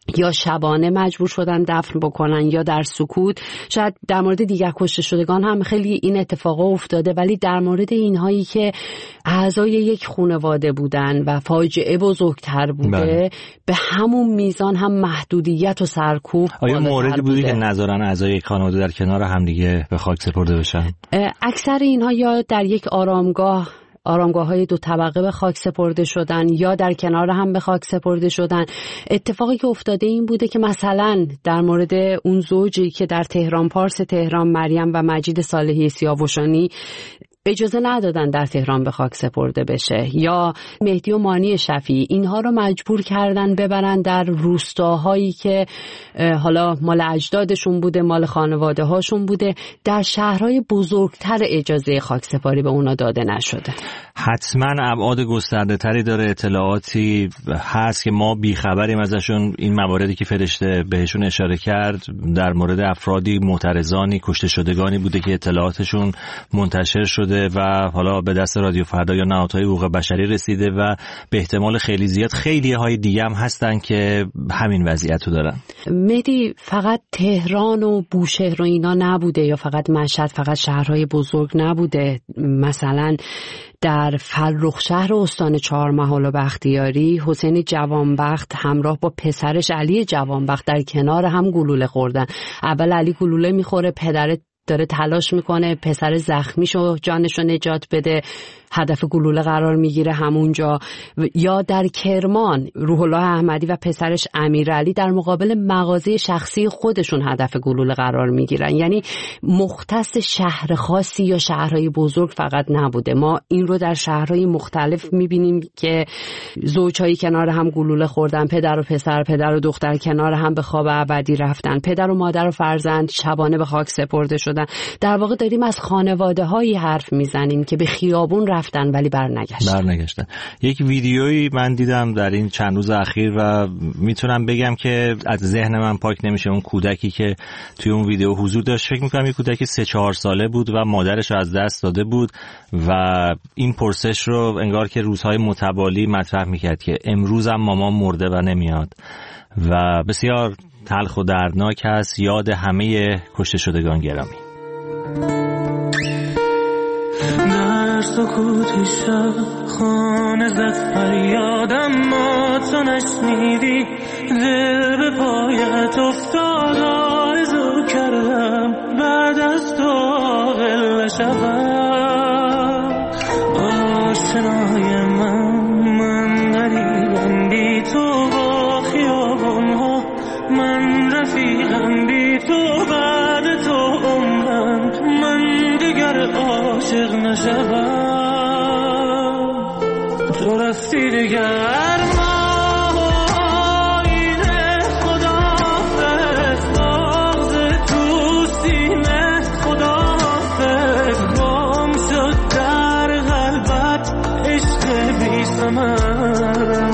یا شبانه مجبور شدن دفن بکنن یا در سکوت. شاید در مورد دیگر کشته شدگان هم خیلی این اتفاقا افتاده، ولی در مورد اینهایی که اعضای یک خانواده بودن و فاجعه بزرگتر بوده بله. به همون میزان هم محدودیت و سرکوب آیا موردی بوده که نذارن اعضای یک خانواده در کنار همدیگه به خاک سپرده بشن؟ اکثر اینها یا در یک آرامگاه آرامگاه‌های دو طبقه به خاک سپرده شدن یا در کنار هم به خاک سپرده شدن. اتفاقی که افتاده این بوده که مثلا در مورد اون زوجی که در تهران پارس تهران، مریم و مجید صالحی سیاوشانی، اجازه ندادن در تهران به خاک سپرده بشه، یا مهدی و مانی شفیعی، اینها رو مجبور کردن ببرن در روستاهایی که حالا مال اجدادشون بوده، مال خانواده هاشون بوده. در شهرهای بزرگتر اجازه خاک سپاری به اونا داده نشده. حتما ابعاد گسترده تری داره، اطلاعاتی هست که ما بیخبریم ازشون. این مواردی که فرشته بهشون اشاره کرد در مورد افرادی معترضانی کشته شدگانی بوده که اطلاعاتشون منتشر شده و حالا به دست رادیو فردا یا نهادهای حقوق بشری رسیده و به احتمال خیلی زیاد خیلی های دیگه هم هستن که همین وضعیت رو دارن. مهدی فقط تهران و بوشهر و اینا نبوده، یا فقط مشهد، فقط شهرهای بزرگ نبوده. مثلا در فرخ شهر استان چهارمحال و بختیاری، حسین جوانبخت همراه با پسرش علی جوانبخت در کنار هم گلوله خوردن. اول علی گلوله میخوره، پدر داره تلاش میکنه پسر زخمیشو جانشو نجات بده، هدف گلوله قرار میگیره همونجا. یا در کرمان روح الله احمدی و پسرش امیرعلی در مقابل مغازه شخصی خودشون هدف گلوله قرار میگیرن. یعنی مختص شهر خاصی یا شهرهای بزرگ فقط نبوده، ما این رو در شهرهای مختلف میبینیم که زوجهایی کنار هم گلوله خوردن، پدر و پسر، پدر و دختر کنار هم به خواب ابدی رفتن، پدر و مادر و فرزند شبانه به خاک سپرده شدن. در واقع داریم از خانواده هایی حرف میزنیم که به خیابون رفتن ولی برنگشتن. برنگشتن. یک ویدیویی من دیدم در این چند روز اخیر و میتونم بگم که از ذهن من پاک نمیشه. اون کودکی که توی اون ویدیو حضور داشت، فکر میکنم یک کودکی سه چهار ساله بود و مادرش رو از دست داده بود و این پرسش رو انگار که روزهای متوالی مطرح میکرد که امروزم مامان مرده و نمیاد و بسیار تلخ و دردناک است. یاد همه کشته شدگان گرامی. در سکوت شب خانه زد فریادم، ما تو نشنیدی، دل به پایت افتاد، آرزو کردم بعد از تو عاقل شدم. آشنای من من غریبم بی تو با خیابان ها، من رفیقم بی تو بعد تو عمرم، من دیگر عاشق نشدم. تو رفتی دیگر ماهینه، خداحافظ، بغض تو سینه، خداحافظ، گم شد در قلبت عشق بی ثمر.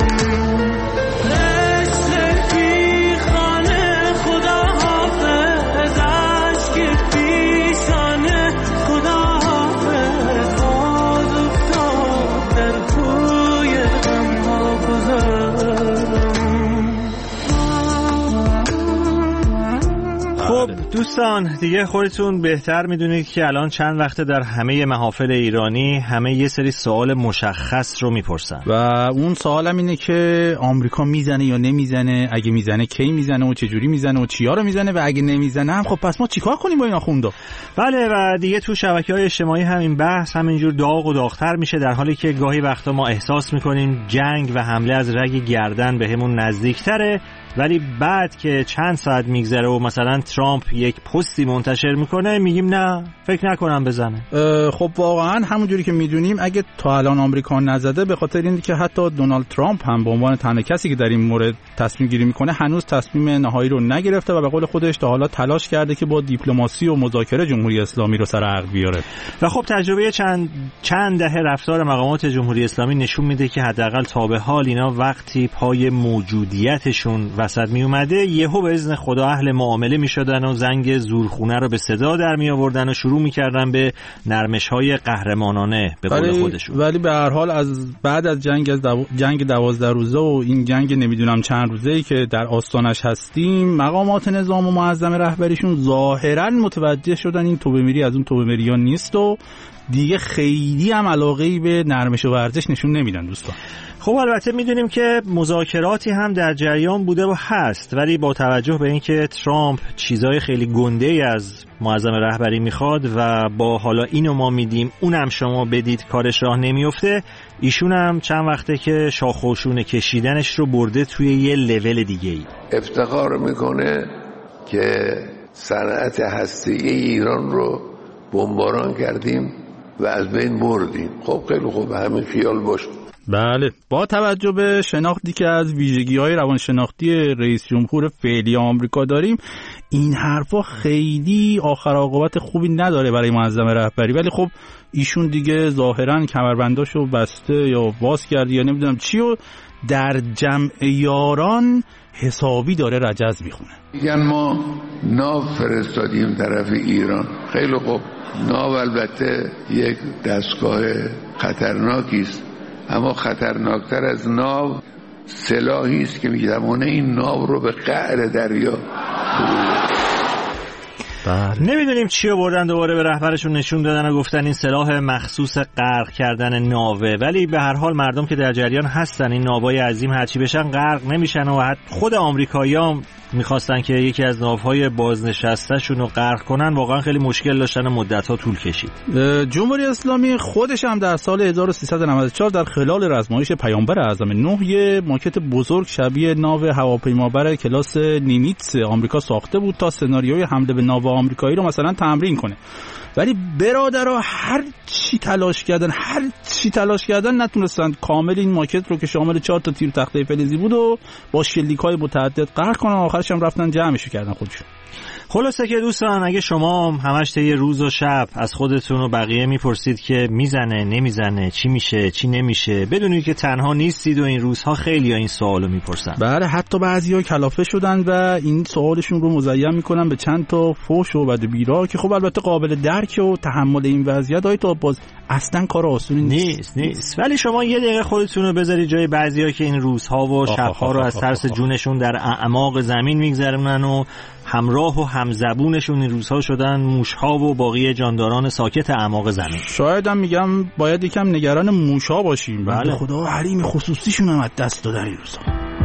دوستان دیگه خودتون بهتر میدونید که الان چند وقته در همه محافل ایرانی همه یه سری سوال مشخص رو میپرسن و اون سوالم اینه که آمریکا میزنه یا نمیزنه، اگه میزنه کی میزنه و چه جوری میزنه و چیا رو میزنه، و اگه نمیزنه هم خب پس ما چیکار کنیم با این آخوندا؟ بله و دیگه تو شبکه‌های اجتماعی هم این بحث همینجور داغ و داغ‌تر میشه، در حالی که گاهی وقتا ما احساس میکنیم جنگ و حمله از رگ گردن بهمون نزدیک‌تره، ولی بعد که چند ساعت میگذره و مثلا ترامپ یک پستی منتشر میکنه میگیم نه فکر نکنم بزنه. خب واقعا همونجوری که میدونیم اگه تا الان آمریکا نزده به خاطر اینه که حتی دونالد ترامپ هم به عنوان تنها کسی که در این مورد تصمیم گیری میکنه هنوز تصمیم نهایی رو نگرفته و به قول خودش تا حالا تلاش کرده که با دیپلماسی و مذاکره جمهوری اسلامی رو سر عقد بیاره. و خب تجربه چند چند دهه رفتار مقامات جمهوری اسلامی نشون میده که حداقل تا به حال اینا وقتی پای موجودیتشون وسط می اومده یهو به اذن خدا اهل معامله میشدن و زنگ آهنگ زورخونه رو به صدا در می آوردن و شروع می‌کردن به نرمش‌های قهرمانانه به قول خودشون. ولی به هر حال از بعد از جنگ از دو... جنگ دوازده روزه و این جنگ نمیدونم چند روزه‌ای که در آستانش هستیم، مقامات نظام و معظم رهبریشون ظاهراً متوجه شدن این توبه میری از اون توبه میریان نیست و دیگه خیلی هم علاقه‌ای به نرمش و ورزش نشون نمیدن دوستان. خب البته میدونیم که مذاکراتی هم در جریان بوده و هست، ولی با توجه به اینکه ترامپ چیزای خیلی گنده‌ای از معظم رهبری میخواد و با حالا اینو ما میدیم اونم شما بدید کارش راه نمیفته، ایشون هم چند وقته که شاخ و شونه کشیدنش رو برده توی یه لول دیگه‌ای. افتخار میکنه که صنعت هسته‌ای ایران رو بمباران کردیم و از بین بردیم. خب خیلی خوب، همین خیال باشه. بله، با توجه به شناختی که از ویژگی‌های روانشناختی رئیس جمهور فعلی آمریکا داریم، این حرفا خیلی آخر عاقبت خوبی نداره برای معظم رهبری، ولی خب ایشون دیگه ظاهراً کمربنداشو بسته یا باز کرد یا نمیدونم چی و در جمع یاران حسابی داره رجز میخونه. میگن ما ناو فرستادیم طرف ایران. خیلی خوب، ناو البته یک دستگاه خطرناکی است، اما خطرناکتر از ناو سلاحی است که می‌تواند این ناو رو به قعر دریا بله. نمیدونیم چی رو بردن دوباره به رهبرشون نشون دادن و گفتن این سلاح مخصوص غرق کردن ناوه، ولی به هر حال مردم که در جریان هستن این ناوهای عظیم هرچی بشن غرق نمیشن و حتی خود آمریکایی‌ها میخواستن که یکی از ناوهای بازنشسته‌شون رو غرق کنن، واقعا خیلی مشکل داشتن و مدت‌ها طول کشید. جمهوری اسلامی خودش هم در سال هزار و سیصد و نود و چهار در خلال رزمایش پیامبر اعظم نوح یه ماکت بزرگ شبیه ناو هواپیمابر کلاس نیمیتس آمریکا ساخته بود تا سناریوی حمله به ناو آمریکایی رو مثلا تمرین کنه، ولی برادرها هر چی تلاش کردن هر چی تلاش کردن نتونستن کامل این ماکت رو که شامل چهار تا تیر تخته فلزی بود و با شلیک‌های متعدد غرق کنن، آخرش هم رفتن جمعش کردن خودشون. خلاصه که دوستان، اگه شما همش طی روز و شب از خودتون و بقیه میپرسید که میزنه نمیزنه چی میشه چی نمیشه، بدونید که تنها نیستید و این روزها خیلی ها این سوالو میپرسن. بله، حتی بعضیا کلافه شدن و این سوالشون رو مزین میکنن به چند تا فحش و بد بیرا که خب البته قابل درک و تحمل این وضعیت های تا باز اصلا کار آسونی نیست. نیست نیست ولی شما یه دقیقه خودتون رو بذارید جای بعضیا که این روزها و شبها رو از ترس جونشون در اعماق زمین میگذرونن و همراه و همزبونشون این روزها شدن موشها و باقی جانداران ساکت اعماق زمین. شاید هم میگم باید یکم نگران موشها باشیم. بله، خدا حریم خصوصیشون هم از دست دادن این روزها.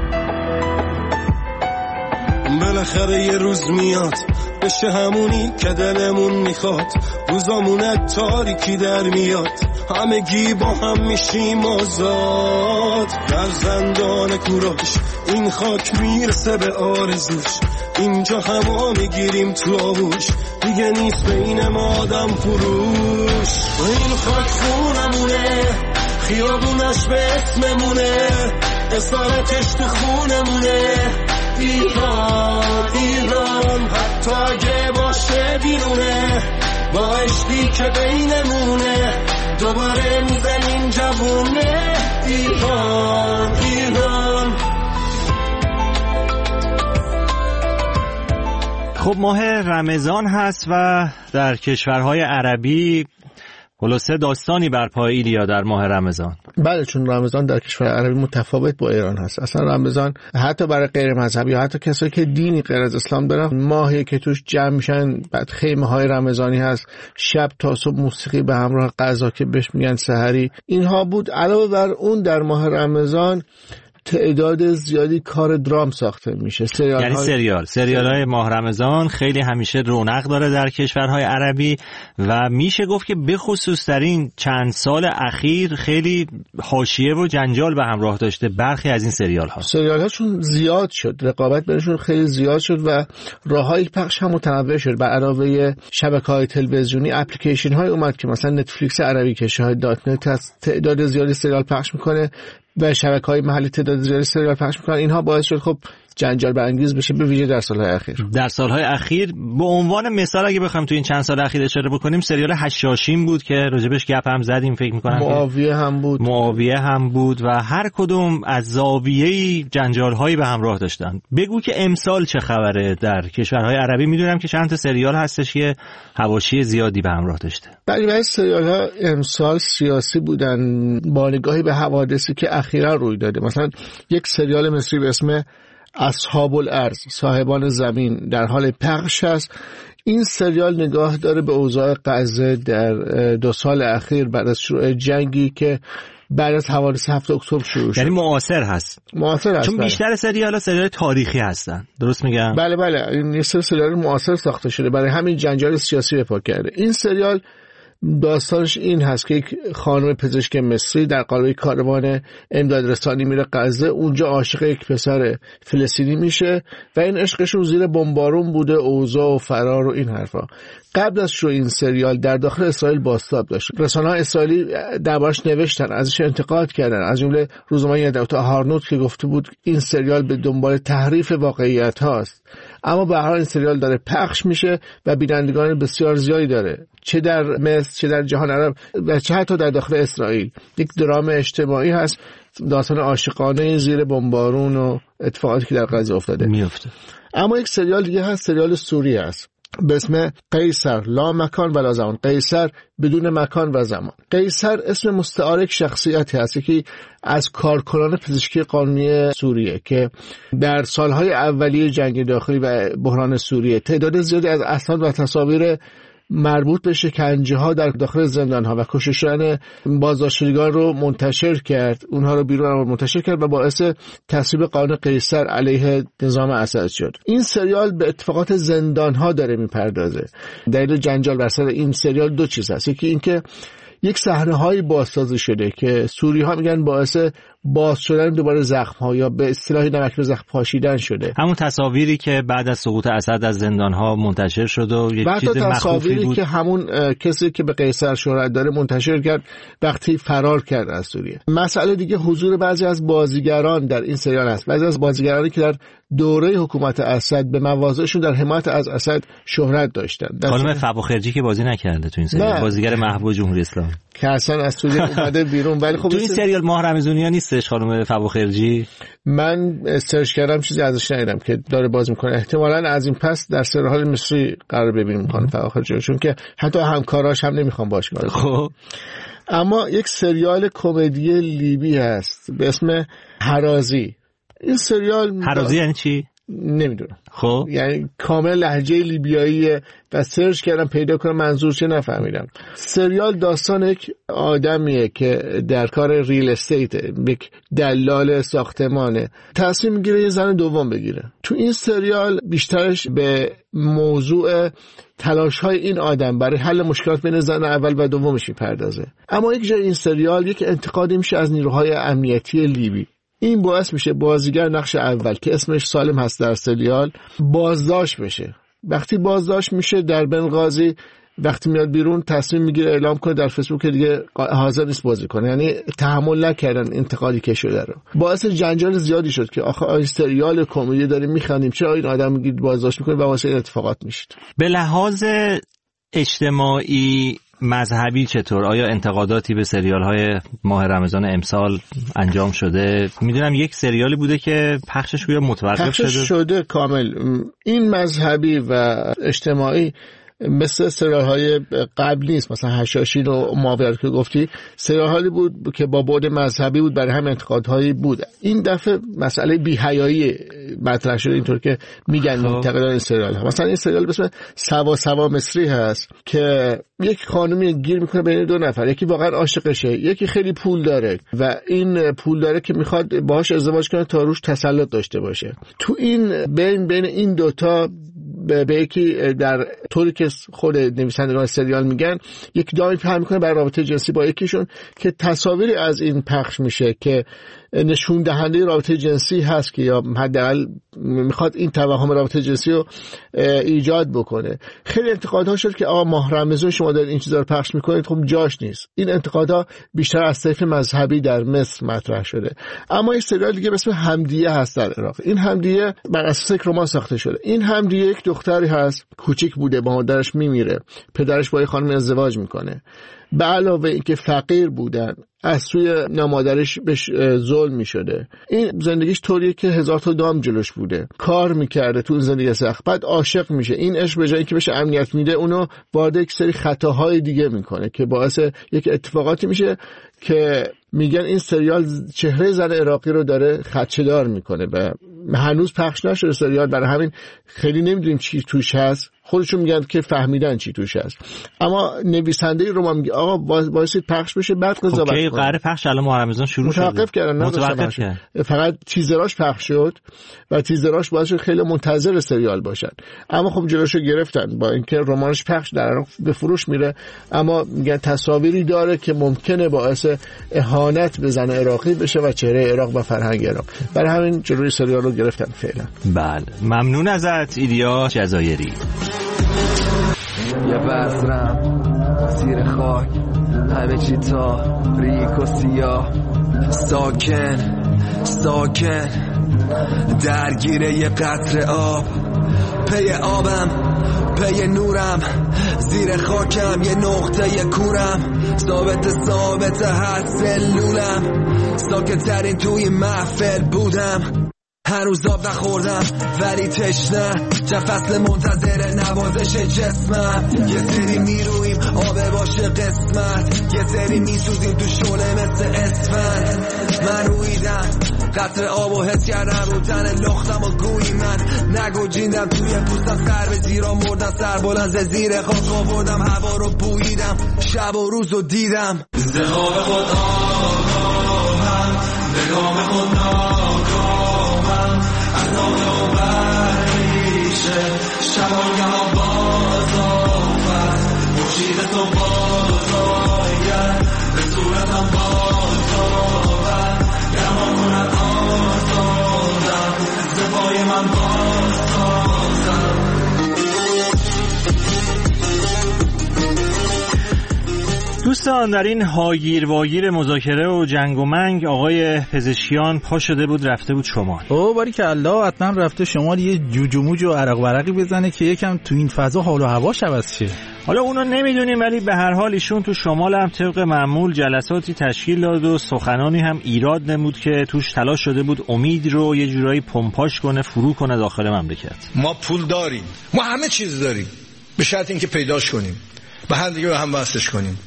بالاخره یه روز میاد بشه همونی که دلمون میخواد، روزامون تاریکی در میاد، همگی با هم میشیم آزاد. در زندان کوروش این خاک میرسه به آرزوش، اینجا هوا میگیریم تو آغوش، دیگه نیست بین ما آدم فروش. این خاک خونمونه، خیابونش به اسممونه، اسارتش تو خونمونه. ایران ایران حتی اگه باشه بیرونه، با عشقی که بینمونه دوباره میزنیم جوونه. ایران ایران. خب ماه رمضان هست و در کشورهای عربی خلاصه داستانی برپای ایلیا در ماه رمضان. بله، چون رمضان در کشور عربی متفاوت با ایران هست. اصلا رمضان حتی برای غیر مذهبی یا حتی کسایی که دینی غیر از اسلام دارن، ماهی که توش جمع میشن، بعد خیمه های رمضانی هست، شب تا صبح موسیقی به همراه غذا که بهش میگن سحری، اینها بود. علاوه بر اون در ماه رمضان تعداد زیادی کار درام ساخته میشه. سریال یعنی های... سریال سریال های ماه رمضان خیلی همیشه رونق داره در کشورهای عربی و میشه گفت که به خصوص در این چند سال اخیر خیلی حاشیه و جنجال به همراه داشته برخی از این سریال ها. سریال هاشون زیاد شد، رقابت بینشون خیلی زیاد شد و راههای پخش هم متنوع شد. بر علاوه شبکه‌های تلویزیونی اپلیکیشن های اومد که مثلا نتفلیکس عربی که شاهد دات نت هست تعداد زیادی سریال پخش میکنه و شبکه‌های محلی تعداد زیادی سریال پخش میکنن. اینها باعث شد خب جنجال برانگیز بشه، به ویژه در سالهای اخیر. در سالهای اخیر به عنوان مثال اگه بخوام تو این چند سال اخیر اشاره بکنیم، سریال حشاشین بود که راجبش گپ هم زدیم، فکر می‌کنم معاویه هم بود معاویه هم بود و هر کدوم از زاویه‌ای جنجال‌هایی به همراه داشتن. بگو که امسال چه خبره در کشورهای عربی؟ میدونم که چند تا سریال هستش که حواشی زیادی به همراه داشته. بله، بعضی سریال‌ها امسال سیاسی بودن با نگاهی به حوادثی که اخیراً روی داده. مثلا یک سریال مصری به اسم اصحاب الارض، صاحبان زمین، در حال پخش است. این سریال نگاه داره به اوضاع غزه در دو سال اخیر بعد از شروع جنگی که بعد از حوادث هفت اکتبر شروع شد. یعنی معاصر هست. معاصر هست. چون بیشتر سریال‌ها سریال تاریخی هستن. درست میگم؟ بله بله، این سریال معاصر ساخته شده برای همین جنجال سیاسی بپا کرده. این سریال داستانش این هست که یک خانم پزشک مصری در قالب کاروان امداد رسانی میره غزه، اونجا عاشق یک پسر فلسطینی میشه و این عشقشون زیر بمبارون بوده، اوضاع و فرار و این حرفا. قبل از شروع این سریال در داخل اسرائیل بازتاب داشت. رسانه‌های اسرائیلی دربارش نوشتن، ازش انتقاد کردن، از جمله روزنامه یدعوت هارنوت که گفته بود این سریال به دنبال تحریف واقعیت هاست. اما به هر حال این سریال داره پخش میشه و بینندگان بسیار زیادی داره، چه در مصر، چه در جهان عرب و چه حتی در داخل اسرائیل. یک درام اجتماعی هست، داستان عاشقانه زیر بمبارون و اتفاقاتی که در غزه افتاده میفته. اما یک سریال دیگه هست، سریال سوری هست به اسم قیصر، لا مکان ولا زمان. قیصر بدون مکان و زمان. قیصر اسم مستعار یک شخصیتی هست که از کارکنان پزشکی قانونی سوریه که در سالهای اولیه جنگ داخلی و بحران سوریه تعداد زیادی از اسناد و تصاویر مربوط به شکنجه ها در داخل زندان ها و کشته شدن بازداشتگان رو منتشر کرد، اونها رو بیرون منتشر کرد و باعث تصویب قانون قیصر علیه نظام اسد شد. این سریال به اتفاقات زندان ها داره میپردازه. دلیل جنجال بر سر این سریال دو چیز هست. یکی این که یک صحنه‌های بازسازی شده که سوری‌ها میگن باعث باز شدن دوباره زخم‌ها یا به اصطلاح نمک به زخم پاشیدن شده. همون تصاویری که بعد از سقوط اسد از زندان‌ها منتشر شد و یک چیز مخوفی بود که همون کسی که به قیصر شهرت داره منتشر کرد وقتی فرار کرد از سوریه. مسئله دیگه حضور بعضی از بازیگران در این سریال است. بعضی از بازیگرانی که در دوره حکومت اسد به مواضعشون در حمایت از اسد شهرت داشتن. خانم فواخرجی که بازی نکرده تو این سریال، بازیگر محبوب جمهوری اسلامی که اصلا از سوریه اومده بیرون، ولی خب تو این سریال ماه رمضانیان نیستش خانم فواخرجی؟ من سرچ کردم چیزی ازش ندیدم که داره بازی میکنه. احتمالاً از این پس در سریال مصری قرار ببینیم خانم فواخرجی، چون که حتی همکاراش هم نمیخوام باش کار کنم. خب اما یک سریال کمدی لیبی هست به اسم هرازی. این سریال هرازی یعنی چی؟ نمیدونم. خب یعنی کامل لهجه لیبیاییه و سرچ کردم پیدا کنم منظور چه نفهمیدم. سریال داستان یک آدمیه که در کار ریل استیت، یک دلال ساختمانه، تصمیم میگیره یه زن دوم بگیره. تو این سریال بیشترش به موضوع تلاش‌های این آدم برای حل مشکلات بین زن اول و دومش میپردازه. اما یک جای این سریال یک انتقادی میشه از نیروهای امنیتی لیبی. این باعث میشه بازیگر نقش اول که اسمش سالم هست در سریال بازداشت بشه. وقتی بازداشت میشه در بنغازی، وقتی میاد بیرون تصمیم میگیره اعلام کنه در فیسبوک که دیگه حاضر نیست بازی کنه. یعنی تحمل نکردن انتقادی که شده رو. باعث جنجال زیادی شد که آخه این سریال کمدی داریم میخندیم، چرا این آدم میگید بازداشت میکنه و واسه این اتفاقات میشه. به لحاظ اجتماعی مذهبی چطور؟ آیا انتقاداتی به سریال های ماه رمضان امسال انجام شده؟ میدونم یک سریالی بوده که پخشش روی متوقف شده. پخشش شده کامل. این مذهبی و اجتماعی مثل سریال های قبل نیست، مثلا حشاشین و معاویه که گفتی سریالی بود که با بعد مذهبی بود، برای هم انتقادهایی بود. این دفعه مسئله بی‌حیایی مطرح شده، اینطور که میگن منتقدان این سریال ها. مثلا این سریال به اسم سوا سوا مصری هست که یک خانمی گیر میکنه بین دو نفر، یکی واقعا عاشقشه، یکی خیلی پول داره و این پول داره که میخواد باهاش ازدواج کنه تا روش تسلط داشته باشه. تو این بین بین این دوتا به یکی در طوری که خود نویسندگان سریال میگن یک دامی پهن میکنه برای رابطه جنسی با یکیشون که تصاویری از این پخش میشه که نشون دهنده رابطه جنسی هست که یا حداقل میخواد این توهم رابطه جنسی رو ایجاد بکنه. خیلی انتقادها شد که آقا ماه رمضان شما دارید این چیزا رو پخش میکنید، خب جاش نیست. این انتقادها بیشتر از طیف مذهبی در مصر مطرح شده. اما یک سریال دیگه به اسم همدیه هست در عراق. این همدیه بر اساس یک رمان ساخته شده. این همدیه یک دختری هست، کوچیک بوده، با مادرش میمیره، پدرش با یک خانم ازدواج میکنه. به علاوه اینکه فقیر بودن، از سوی نامادرش بهش ظلم میشده. این زندگیش طوریه که هزار تا دام جلوش بوده، کار میکرده تو زندگی سخت، بعد عاشق میشه. این عشق به جایی که بهش امنیت میده، اونو وارد یک سری خطاهای دیگه میکنه که باعث یک اتفاقاتی میشه که میگن این سریال چهره زن عراقی رو داره خدشه‌دار میکنه و هنوز پخش نشده سریال، برای همین خیلی نمیدونیم چی توش هست. خودشون میگن که فهمیدن چی توش هست، اما نویسنده رمان میگه آقا باعث پخش بشه بعد قضاوت کنه. قرار پخش الان ماه رمضان شروع شد، متوقف کردن، متوقف کردن، فقط تیزراش پخش شد و تیزراش باعث شد خیلی منتظر سریال باشن. اما خب جلوشو گرفتن، با اینکه رمانش پخش در عراق به فروش میره، اما میگن تصاویری داره که ممکنه باعث اهانت به زن عراقی بشه و چهره عراق و فرهنگ عراق. برای همین جلوی سریال رو گرفتن فعلا. بله، ممنون ازت ایلیا جزایری. یه بذرم زیر خاک، همه چی تاریک و سیاه، ساکن ساکن درگیره یه قطره آب، پی آبم پی نورم، زیر خاکم یه نقطه کورم، ثابت ثابت هر سلولم، ساکت ترین توی محفل بودم، هنوز آب نخوردم ولی تشنه، چند فصل منتظر نوازش جسمم، یه سری میرویم آب باشه قسمت، یه سری میسوزیم تو شعله مثل اسفند، من رویدم قطر آب و حس کردم رو تن لختم و گویی من نگو جیندم، توی پوستم سر به زیرا مردم، سر بلند ز زیر خاک آوردم، هوا رو بوییدم، شب و روز رو دیدم، زخاب خود آگاهم نگام خود ناکامم، اندام و بریشه شبانگه ها باز آفت، مشید تو باز آید به صورتم باز آور، گمان کند آزادم زفای من باز سازم. دوستان، در این هاگیر واگیر مذاکره و جنگ و منگ آقای پزشکیان پا شده بود رفته بود شمال. او باری که الله حتما رفته شمال یه جوجوموج و عرق ورقی بزنه که یکم تو این فضا حال و هواش عوض شه. حالا اونو نمیدونیم، ولی به هر حال ایشون تو شمال هم طبق معمول جلساتی تشکیل داد و سخنانی هم ایراد نمود که توش تلاش شده بود امید رو یه جورایی پمپاژ کنه، فرو کنه داخل مملکت. ما پول داریم، ما همه چیز داریم، به شرط اینکه پیداش کنیم، به هم دیگه هم وصلش کنیم.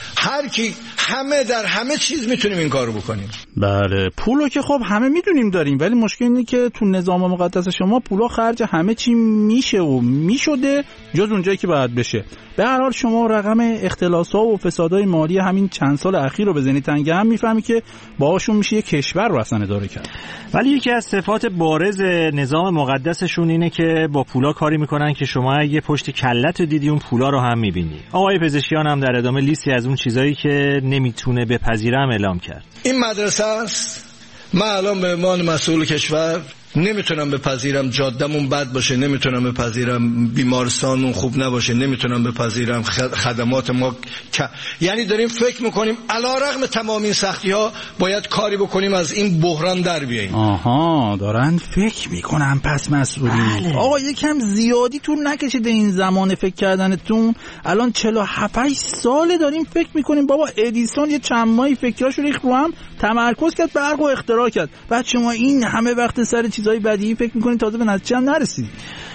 هر کی همه در همه چیز میتونیم این کارو بکنیم. بله، پولو که خب همه میدونیم داریم، ولی مشکل اینه که تو نظام مقدس شما پولا خرج همه چی میشه و میشده جز اونجایی که باید بشه. به هر حال شما رقم اختلاس‌ها و فسادهای مالی همین چند سال اخیر رو بزنید تنگ هم میفهمی که باهاشون میشه یه کشور رو اصلا اداره کرد. ولی یکی از صفات بارز نظام مقدسشون اینه که با پولا کاری میکنن که شما اگه پشت کلت دیدی اون پولا رو هم میبینی. آقای پزشکیان هم در ادامه لیستی از اون چیزایی که نمیتونه بپذیرم اعلام کرد. این مدرسه است. من الان به عنوان مسئول کشور نمیتونم بپذیرم جاده‌مون بد باشه، نمیتونم بپذیرم بیمارستانمون خوب نباشه، نمیتونم بپذیرم خدمات ما ک... یعنی داریم فکر میکنیم علیرغم تمام این سختی‌ها باید کاری بکنیم از این بحران در بیاییم. آها، دارن فکر میکنن پس مسئولی. بله. آقا یکم زیادی طول نکشیده این زمان فکر کردنتون. الان چهل و هفت ساله داریم فکر میکنیم. بابا ادیسون یه چند ماهی فکراشو ریخت رو هم تمرکز کرد، برق و اختراع کرد. بعد شما این همه وقت سر چیزای بدیهی فکر میکنید تازه به نتیجه هم نرسید.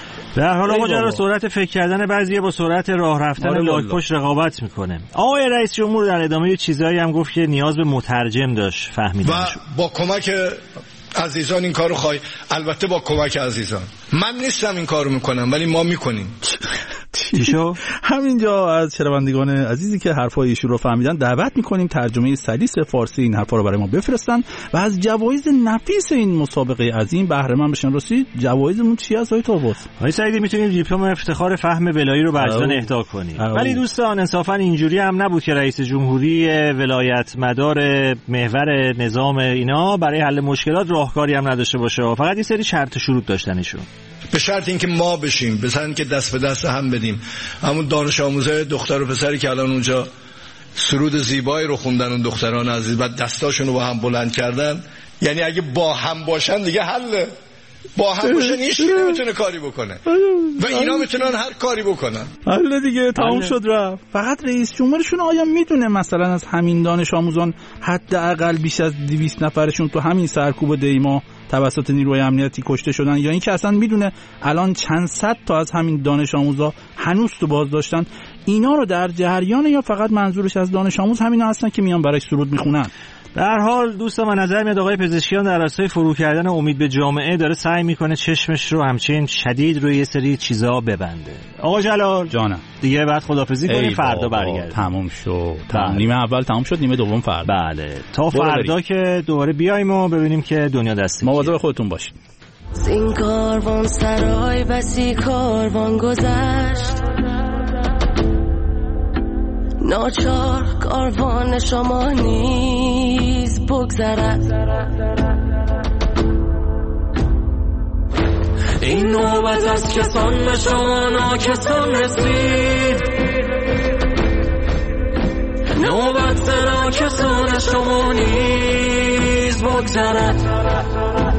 در حال آقا جرا سرعت فکر کردن بعضیه با سرعت راه رفتن لاک پشت رقابت میکنه. آقای رئیس جمهور در ادامه چیزایی هم گفت که نیاز به مترجم داشت فهمیدنش. و با کمک عزیزان این کارو خواهی، البته با کمک عزیزان. من نیستم این کارو میکنم ولی ما میکنیم. چی چی شو؟ همینجا از شنوندگان عزیزی که حرفای ایشون رو فهمیدن دعوت میکنیم ترجمه سلیس فارسی این حرفا رو برای ما بفرستن و از جوایز نفیس این مسابقه عظیم بهره مند بشن. راستی جوایزمون چی هست آقای طاووس؟ آقای سعیدی میتونیم دیپلم افتخار فهم ولایی رو به اجزان اهدا کنیم. ولی دوستان انصافا اینجوری هم نبود که رئیس جمهوری ولایت مدار محور نظام اینا برای حل مشکلات راهکاری هم نداشته باشه، فقط یه سری شرط و شروط داشتنشون. به شرط اینکه ما بشیم، بزن که دست به دست هم بدیم. همون دانش آموزای دختر و پسری که الان اونجا سرود زیبایی رو خوندن، اون دختران عزیز، بعد دستاشون رو با هم بلند کردن، یعنی اگه با هم باشن دیگه حله. با هم باشن هیچ کی نمیتونه کاری بکنه و اینا میتونن هر کاری بکنن. حله دیگه، تموم شد رفت. فقط رئیس جمهورشون آیا میدونه مثلا از همین دانش آموزان حداقل بیش از دویست نفرشون تو همین سرکوب دیما توسط نیروی امنیتی کشته شدن، یا اینکه اصلا میدونه الان چند صد تا از همین دانش آموزا هنوز تو بازداشتن؟ اینا رو در جریان یا فقط منظورش از دانش آموز همینا هستن که میان برای سرود میخونن؟ به هر حال دوستان من نظر میاد آقای پزشکیان در راستای فرو کردن امید به جامعه داره سعی میکنه چشمش رو همچین شدید روی یه سری چیزا ببنده. آقا جلال جانم دیگه بعد خدافظی کنیم، فردا برگردیم. تموم شد. تمام. نیمه اول تموم شد، نیمه دوم فردا. بله تا فردا که دوباره بیایم و ببینیم که دنیا دستی. مواظب خودتون باشید. این کاروان سرای بسی کاروان گذشت، ناچار کاروان شما نیز بگذرد. این نوبت از کسان به شما ناکسان رسید، نوبت ناکسان شما نیز بگذرد.